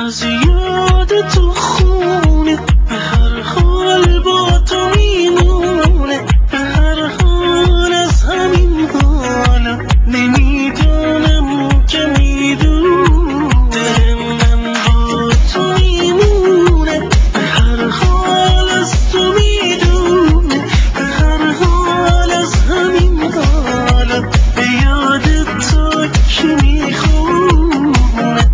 از یاد تو خونه، به هر حال با تو میمونه، به هر حال از همین حالم نمیدونم که میدونم دل من با تو میمونه، به هر حال از تو میدونه، به هر حال از همین حالم به یاد تو که میخونه.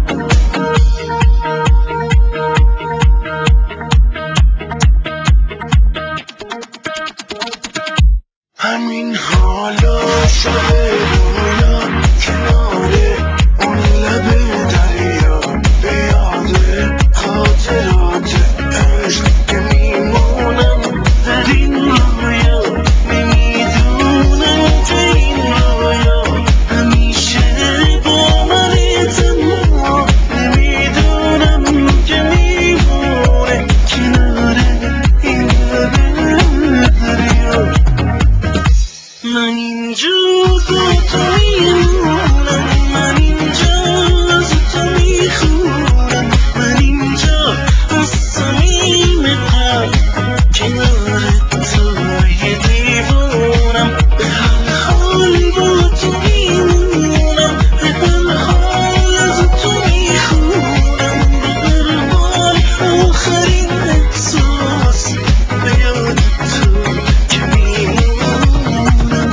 همین حالا شب رویا کنار اون لب دریا، به یاد خاطرات عشق که میمونم در این رویا، نمیدونم که این رویا همیشه با من تنها، نمیدونم که میمونه کنار این لب دریا. من اینجا با تو میمونم، من اینجا از تو میخونم، من اینجا از صمیم قلب کنار توی دیوونم، به هر حال با تو میمونم، به هر حال از تو میخونم، به هر حال آخرین احساس به یاد تو که میمونم.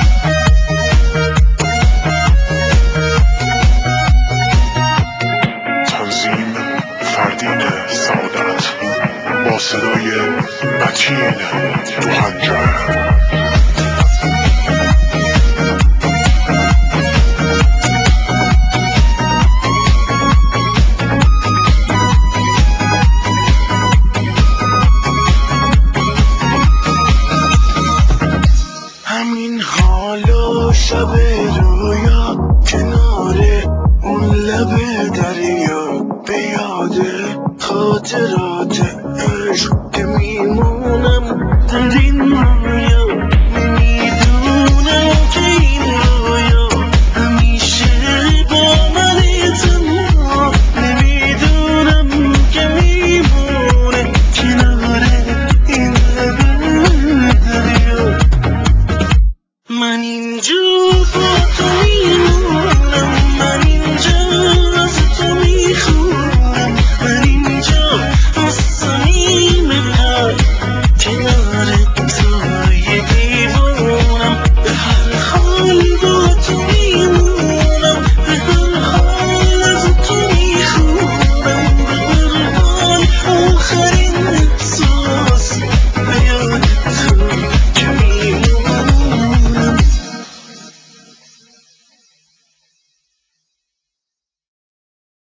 تنظیم فردین سعادت با صدای متین دوهنجر. همین حالا شب رویا کنار اون لب دریا، به یاد خاطرات عشق که میمونم در این رویا.